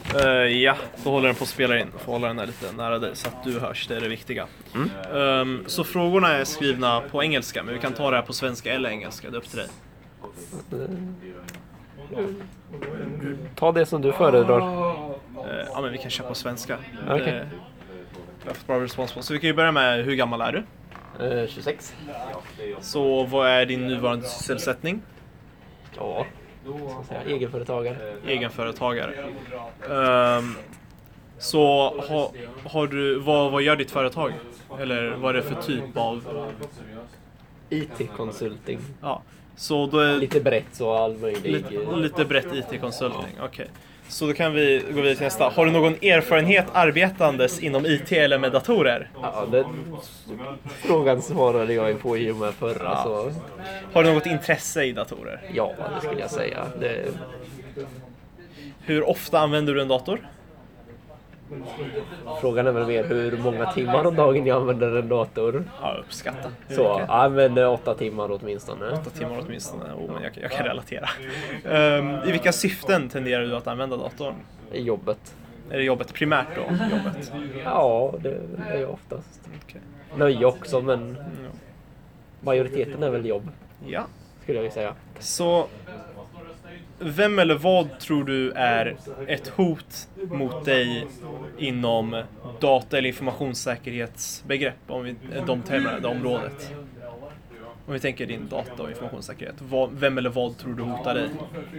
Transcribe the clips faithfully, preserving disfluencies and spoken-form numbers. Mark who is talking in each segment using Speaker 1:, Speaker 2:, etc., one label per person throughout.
Speaker 1: Uh, ja, då håller den på att spela in. Får hålla den här lite nära dig så att du hörs, det är det viktiga. Mm. Um, så frågorna är skrivna på engelska, men vi kan ta det här på svenska eller engelska, det är upp till dig.
Speaker 2: Ta det som du föredrar.
Speaker 1: Uh, ja, men vi kan köra på svenska.
Speaker 2: Okej. Okay.
Speaker 1: Bra respons på. Så vi kan ju börja med, hur gammal är du?
Speaker 2: Uh, tjugosex.
Speaker 1: Så vad är din nuvarande sysselsättning?
Speaker 2: Ja, så säga, egenföretagare.
Speaker 1: Egenföretagare. Um, så ha, har du, vad, vad gör ditt företag? Eller vad är det för typ av...
Speaker 2: I T-konsulting.
Speaker 1: Ja, så då är...
Speaker 2: Lite brett så all möjlig.
Speaker 1: Lite, lite brett I T-konsulting, okej. Okay. Så då kan vi gå vidare till nästa. Har du någon erfarenhet arbetandes inom I T eller med datorer?
Speaker 2: Ja, den frågan svarade jag ju på i och med förra. Ja. Så...
Speaker 1: Har du något intresse i datorer?
Speaker 2: Ja, det skulle jag säga. Det...
Speaker 1: Hur ofta använder du en dator?
Speaker 2: Frågan är väl mer hur många timmar om dagen jag använder en dator.
Speaker 1: Ja, uppskatta.
Speaker 2: Så jag använder åtta timmar åtminstone.
Speaker 1: Åtta timmar åtminstone. Oh, men jag, jag kan relatera. Um, I vilka syften tenderar du att använda datorn?
Speaker 2: I jobbet.
Speaker 1: Är det jobbet primärt då? Jobbet?
Speaker 2: Ja, det är jag oftast.
Speaker 1: Okay.
Speaker 2: Nöje också, men majoriteten är väl jobb.
Speaker 1: Ja.
Speaker 2: Skulle jag ju säga.
Speaker 1: Så... Vem eller vad tror du är ett hot mot dig inom data- eller informationssäkerhetsbegrepp, om vi, de termerna, det området? Om vi tänker din data- och informationssäkerhet, vad, vem eller vad tror du hotar dig?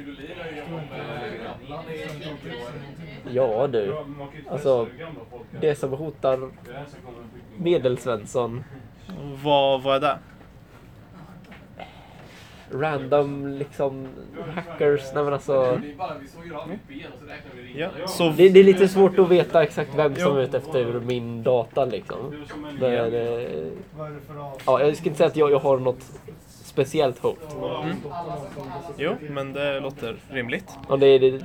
Speaker 2: Ja du, alltså det som hotar Medelsvensson.
Speaker 1: Vad, vad är det?
Speaker 2: Random liksom hackers, nej men alltså
Speaker 1: ja, så...
Speaker 2: det, det är lite svårt att veta exakt vem som är ute efter min data liksom. Men, ja. ja, jag skulle inte säga att jag, jag har något speciellt hot.
Speaker 1: Mm. Jo, men det låter rimligt.
Speaker 2: Ja, det, det,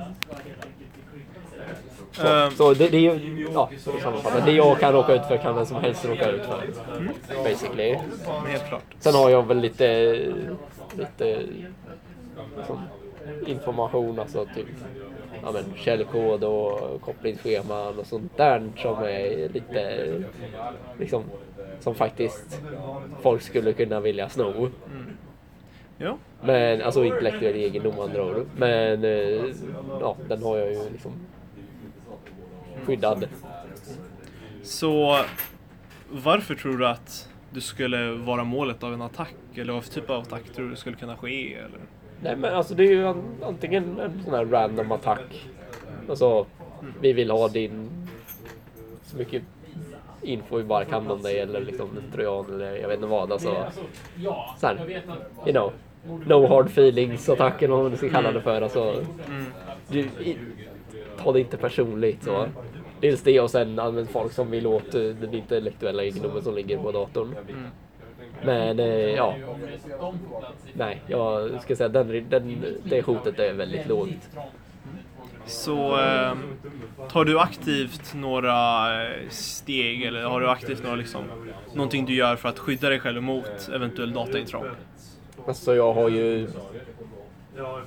Speaker 2: så, um, så det, det är ju, ja, det jag kan råka ut för kan vem som helst råka ut för. Mm. Basically.
Speaker 1: Helt klart.
Speaker 2: Sen har jag väl lite lite liksom, information, alltså typ ja, men, källkod och kopplingsscheman och sånt där som är lite liksom som faktiskt folk skulle kunna vilja sno. Mm.
Speaker 1: Ja.
Speaker 2: Men alltså intellektuell egendom andra ord. Men ja, den har jag ju liksom skyddad.
Speaker 1: Så varför tror du att du skulle vara målet av en attack? Eller vad för typ av attack tror du skulle kunna ske? Eller?
Speaker 2: Nej, men alltså det är ju antingen en sån här random attack. Alltså, mm. vi vill ha din så mycket info vi bara kan om dig, eller liksom en trojan eller jag vet inte vad. Alltså, så här, you know, no hard feelings attacken, vad man ska kalla det för. Alltså, mm. du, i, ta det inte personligt så. Mm. Dels det och sen använder folk som vill åt den intellektuella egendomen som ligger på datorn. Mm. Men eh, ja, nej, jag ska säga den, den, det hotet är väldigt lågt.
Speaker 1: Så eh, tar du aktivt några steg eller har du aktivt några, liksom, någonting du gör för att skydda dig själv mot eventuell dataintrång?
Speaker 2: Alltså jag har ju... Ja,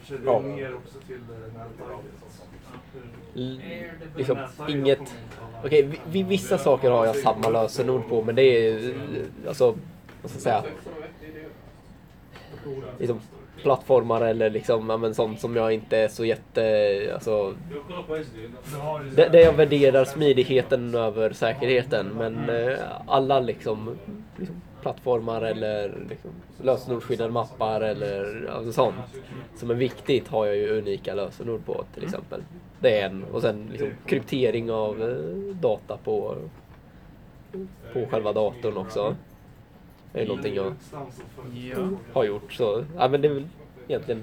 Speaker 2: L- liksom inget... Okej, okay, vid vissa saker har jag samma lösenord på, men det är alltså, vad ska jag säga, liksom plattformar eller liksom, men sånt som jag inte är så jätte, alltså det, det jag värderar smidigheten över säkerheten, men eh, alla liksom, liksom plattformar eller liksom lösenordsskyddade mappar eller alltså sånt som är viktigt har jag ju unika lösenord på till exempel. Det är en, och sen liksom kryptering av eh, data på på själva datorn också. Det är någonting jag har gjort, så ja, men det är väl egentligen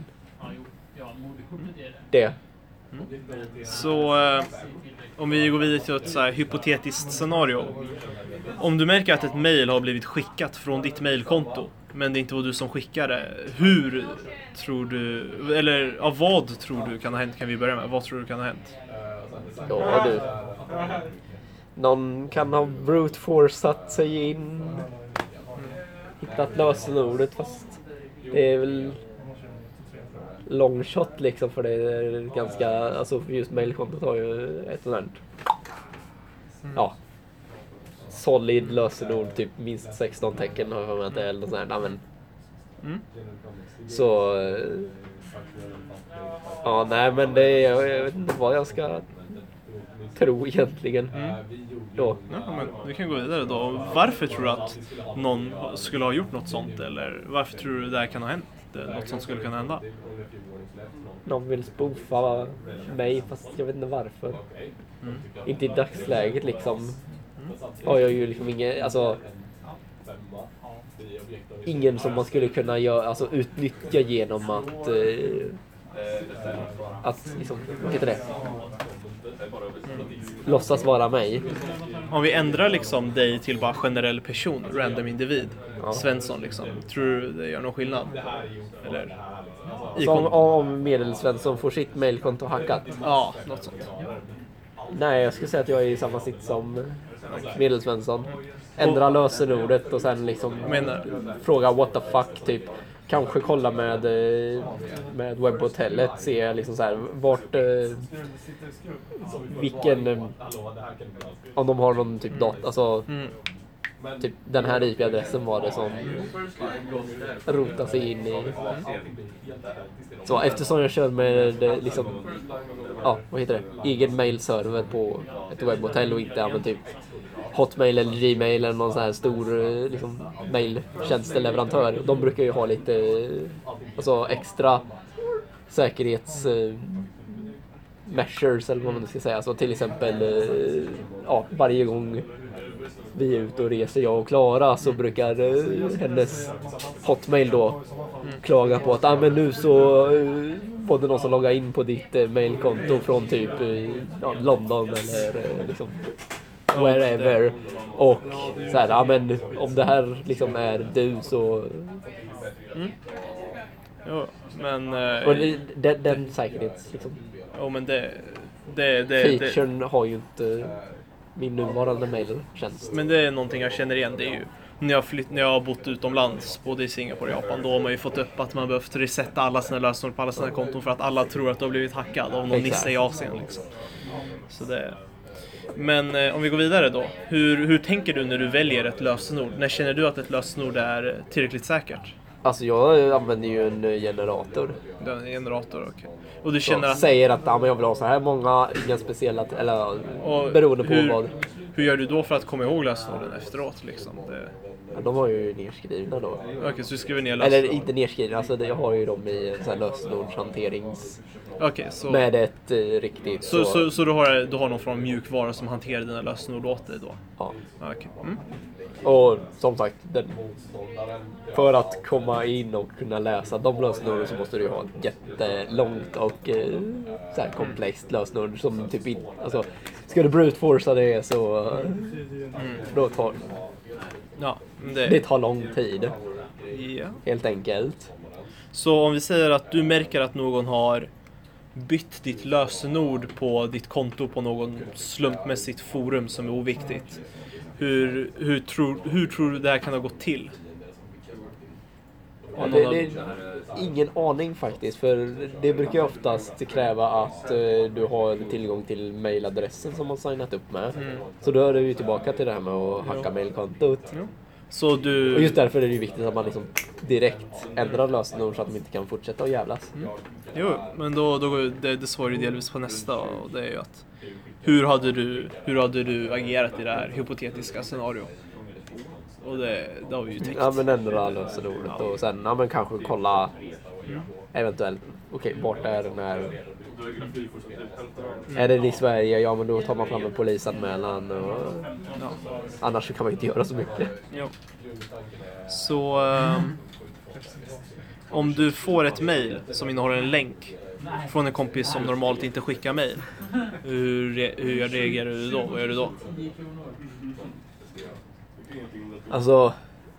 Speaker 2: det.
Speaker 1: Mm. Så eh, om vi går vidare till ett så här hypotetiskt scenario. Om du märker att ett mejl har blivit skickat från ditt mejlkonto, men det inte var du som skickade, hur tror du, eller av vad tror du kan ha hänt, kan vi börja med? Vad tror du kan ha hänt?
Speaker 2: Ja du, någon kan ha brute forceat sig in, hittat lösenordet, fast det är väl long shot liksom, för det är ganska, alltså för just mailkontot har ju ett sådant ja solid lösenord, typ minst sexton tecken har jag med eller något sånt där, men
Speaker 1: Mm.
Speaker 2: så ja, nej men det är, jag vet inte vad jag ska tro egentligen.
Speaker 1: Mm.
Speaker 2: Då.
Speaker 1: Ja, men vi kan gå vidare då. Varför tror du att någon skulle ha gjort något sånt? Eller varför tror du det här kan ha hänt? Något sånt skulle kunna hända?
Speaker 2: Någon vill spoofa mig, fast jag vet inte varför.
Speaker 1: Mm.
Speaker 2: Inte i dagsläget liksom. Mm. Har jag ju liksom ingen, alltså ingen som man skulle kunna göra, alltså utnyttja genom att eh, att liksom, vad heter det? Mm. Låtsas vara mig.
Speaker 1: Om vi ändrar liksom dig till bara generell person, random individ,
Speaker 2: Ja.
Speaker 1: Svensson liksom, tror du det gör någon skillnad? Eller? I
Speaker 2: Så om,
Speaker 1: kon-
Speaker 2: om Medelsvensson får sitt mailkonto hackat?
Speaker 1: ja, något sånt.
Speaker 2: Nej, jag skulle säga att jag är i samma sitt som Medelsvensson. Ändra lösenordet och sen liksom
Speaker 1: Menar-
Speaker 2: fråga what the fuck typ. Kanske kolla med, eh, med webbhotellet, se liksom så här, vart eh, vilken eh, om de har någon typ data, alltså
Speaker 1: Mm.
Speaker 2: typ den här I P-adressen var det som rotar sig in i. Så eftersom jag kör med eh, liksom ja, vad heter det? Egen mailserver på ett webbhotell och inte använder typ Hotmail eller Gmail eller någon sån här stor eh, liksom, mailtjänsteleverantör. De brukar ju ha lite eh, alltså extra säkerhets eh, measures eller vad man ska säga. Så till exempel eh, ja, varje gång vi är ute och reser, jag och Klara, så brukar eh, hennes Hotmail då klaga på att ah, men nu så eh, var det någon som loggade in på ditt eh, mailkonto från typ eh, ja, London eller eh, liksom wherever, och så här, ja, men om det här liksom är du så
Speaker 1: Mm. Jo, men... eh,
Speaker 2: och det, den, den säkerhets liksom
Speaker 1: jo, men det... det, det, det
Speaker 2: featuren har ju inte min nuvarande mailtjänst.
Speaker 1: men det är någonting jag känner igen. Det är ju när jag, flytt, när jag har bott utomlands, både i Singapore och Japan, då har man ju fått upp att man behövt resetta alla sina lösenord på alla sina konton för att alla tror att de har blivit hackade av någon
Speaker 2: Exakt.
Speaker 1: nisse i Asien liksom. Så det... Men eh, om vi går vidare då. Hur, hur tänker du när du väljer ett lösenord? När känner du att ett lösenord är tillräckligt säkert?
Speaker 2: Alltså jag använder ju en generator.
Speaker 1: Det är en generator, okej. Och du
Speaker 2: Så
Speaker 1: känner att...
Speaker 2: säger att ja, men jag vill ha så här många, inga speciella, eller
Speaker 1: och
Speaker 2: beroende på
Speaker 1: hur,
Speaker 2: vad.
Speaker 1: Hur gör du då för att komma ihåg lösenorden efteråt liksom? Det...
Speaker 2: Ja, de var ju nedskrivna då.
Speaker 1: Okej, så du skriver ner lösenord?
Speaker 2: Eller inte nedskrivna, alltså det- jag har ju dem i så här lösenordshanterings...
Speaker 1: Okej, så...
Speaker 2: Med ett eh, riktigt
Speaker 1: Så, så, så du, har, du har någon form av mjukvara som hanterar dina lösenord åt dig då?
Speaker 2: Ja.
Speaker 1: Okej. Mm.
Speaker 2: Och som sagt, den, för att komma in och kunna läsa de lösenorden så måste du ju ha ett jättelångt och eh, så här komplext lösenord som typ inte, alltså ska du brute forcea det så eh, då tar
Speaker 1: Ja, det...
Speaker 2: det tar lång tid
Speaker 1: Ja.
Speaker 2: helt enkelt.
Speaker 1: Så om vi säger att du märker att någon har bytt ditt lösenord på ditt konto på någon slumpmässigt forum som är oviktigt. Hur, hur, tror, hur tror du det här kan ha gått till?
Speaker 2: Ja, det, det är ingen aning faktiskt, för det brukar ju oftast kräva att eh, du har tillgång till mailadressen som man signat upp med.
Speaker 1: Mm.
Speaker 2: Så då är det ju tillbaka till det här med att hacka mailkontot.
Speaker 1: Ja. Så du...
Speaker 2: Och just därför är det ju viktigt att man liksom direkt ändrar lösenord så att de inte kan fortsätta att jävlas.
Speaker 1: Mm. Jo, men då, då går det, det svarar ju delvis på nästa, och det är ju att hur hade du, hur hade du agerat i det här hypotetiska scenario? Och det, det har vi ju täckt.
Speaker 2: Ja, men ändra lösenordet och sen ja, men kanske kolla eventuellt, okej, okay, vart är den här? Är det i Sverige? Ja, men då tar man fram en polisanmälan och
Speaker 1: Ja.
Speaker 2: annars kan man inte göra så mycket.
Speaker 1: Jo. Så um, om du får ett mejl som innehåller en länk från en kompis som normalt inte skickar mejl, hur, re- hur reagerar du då? Vad gör du då?
Speaker 2: Alltså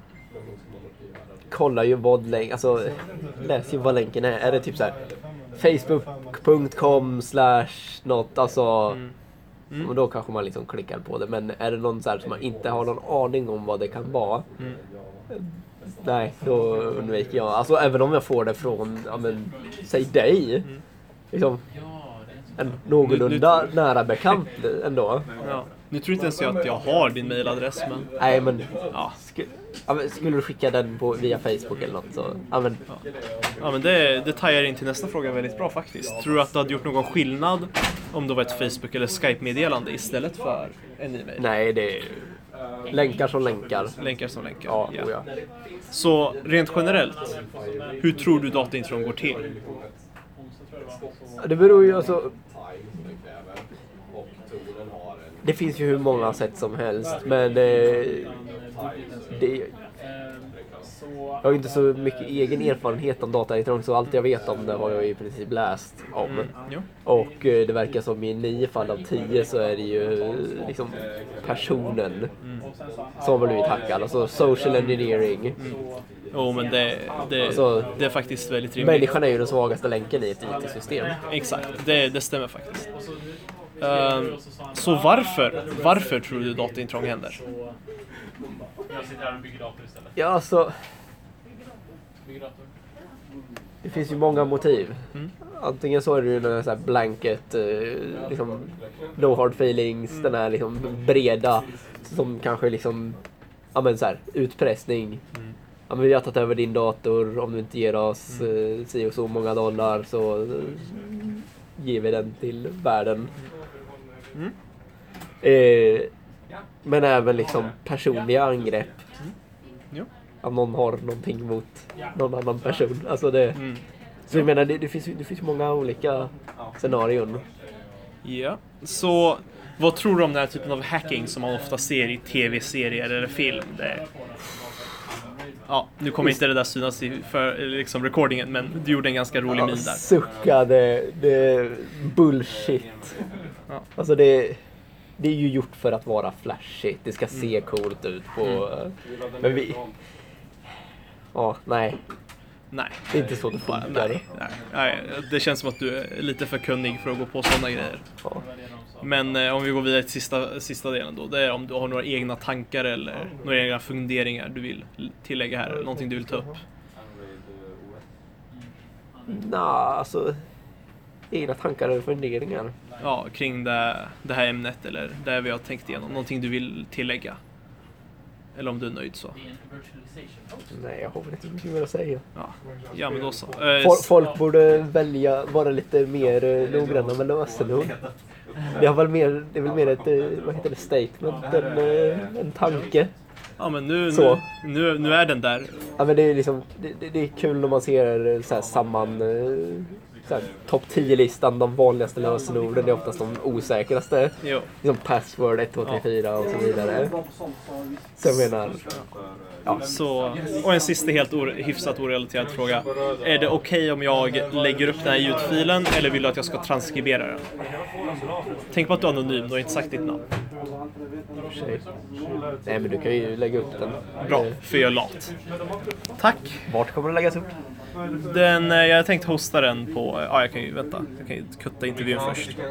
Speaker 2: kolla ju vad länk, alltså läs ju vad länken är. Är det typ så här facebook punkt com slash något, alltså
Speaker 1: Mm.
Speaker 2: Och då kanske man liksom klickar på det. Men är det någon så här som man inte har någon aning om vad det kan vara.
Speaker 1: Mm.
Speaker 2: Nej, då undviker jag. Alltså även om jag får det från, ja men, säg dig.
Speaker 1: Mm.
Speaker 2: Liksom, en någorlunda nu, nu, nära bekant ändå.
Speaker 1: Ja. Nu tror inte ens jag att jag har din mailadress, men...
Speaker 2: Nej, men... Ja, sk- ja, men skulle du skicka den på, via Facebook eller något så... Ja, men...
Speaker 1: Ja. Ja, men det, det tajar in till nästa fråga väldigt bra faktiskt. Tror du att det hade gjort någon skillnad om det var ett Facebook- eller Skype-meddelande istället för en e-mail?
Speaker 2: Nej, det är... Länkar som länkar.
Speaker 1: Länkar som länkar,
Speaker 2: ja.
Speaker 1: ja.
Speaker 2: Oh ja.
Speaker 1: Så rent generellt, hur tror du dataintrång går till?
Speaker 2: Det beror ju alltså... Det finns ju hur många sätt som helst, men det, det, jag har inte så mycket egen erfarenhet om dataintrång, så allt jag vet om det har jag i princip läst om.
Speaker 1: Mm, ja.
Speaker 2: Och det verkar som i nio fall av tio så är det ju liksom personen mm. som har blivit hackad, alltså social engineering.
Speaker 1: Mm. Jo, men det, det,
Speaker 2: alltså,
Speaker 1: det är faktiskt väldigt rimligt.
Speaker 2: Människan är ju den svagaste länken i ett I T-system.
Speaker 1: Exakt, det, det stämmer faktiskt. Uh, så varför, varför tror du dataintrång händer?
Speaker 2: Ja, alltså... Det finns ju många motiv. Mm. Antingen så är det ju den här blanket, eh, liksom no hard feelings, mm. den här liksom breda som kanske liksom, ja men så här, utpressning. Mm. Ja, men vi har tagit över din dator, om du inte ger oss mm. eh, si och så många dollar så eh, ger vi den till världen. Mm. Eh, men även liksom personliga angrepp. Mm.
Speaker 1: Jo.
Speaker 2: Att någon har någonting mot någon annan person. Alltså det, mm. Så jag menar, det, det, finns, det finns många olika scenarion.
Speaker 1: Ja, så vad tror du om den här typen av hacking som man ofta ser i tv-serier eller film? Det, ja, nu kommer inte det där synas i för, liksom recordingen, men du gjorde en ganska rolig
Speaker 2: ja,
Speaker 1: min där.
Speaker 2: Sucka, det, det bullshit. Ja. Alltså det, det är ju gjort för att vara flashigt. Det ska se coolt ut på... Mm. Men vi... Ja, nej.
Speaker 1: Nej.
Speaker 2: Det är inte så det funkar.
Speaker 1: Nej, nej, nej. Det känns som att du är lite för kunnig för att gå på sådana grejer. Ja. Men eh, om vi går vidare till sista, sista delen då. Det är om du har några egna tankar eller några egna funderingar du vill tillägga här. Någonting du vill ta upp.
Speaker 2: Nej, alltså... Egna tankar eller funderingar.
Speaker 1: Ja, kring det, det här ämnet eller det vi har tänkt igenom. Någonting du vill tillägga. Eller om du är nöjd så.
Speaker 2: Nej, jag har väl inte mycket mer att säga.
Speaker 1: Ja, ja men då så.
Speaker 2: Folk, folk borde välja, vara lite mer eh, noggranna med lösenord. Det, har väl mer, det är väl mer ett, eh, vad heter det, statement, en, eh, en tanke.
Speaker 1: Ja, men nu, nu, nu, nu är den där.
Speaker 2: Ja, men det är liksom, det, det, det är kul när man ser så här samman... Eh, topp tio-listan, de vanligaste lösenorden, det är oftast de osäkraste. Jo. Liksom password ett, två, tre, fyra och så vidare. Så jag menar...
Speaker 1: Ja. Så, och en sista helt or, hyfsat orelaterad fråga. Är det okej okay om jag lägger upp den här ljudfilen eller vill du att jag ska transkribera den? Tänk på att du är anonym, du har inte sagt ditt namn.
Speaker 2: Nej, men du kan ju lägga upp den.
Speaker 1: Bra, för jag är lat. Tack.
Speaker 2: Vart kommer den läggas upp?
Speaker 1: Den, jag tänkte hosta den på... Ja, jag kan ju vänta. Jag kan ju kutta intervjun först.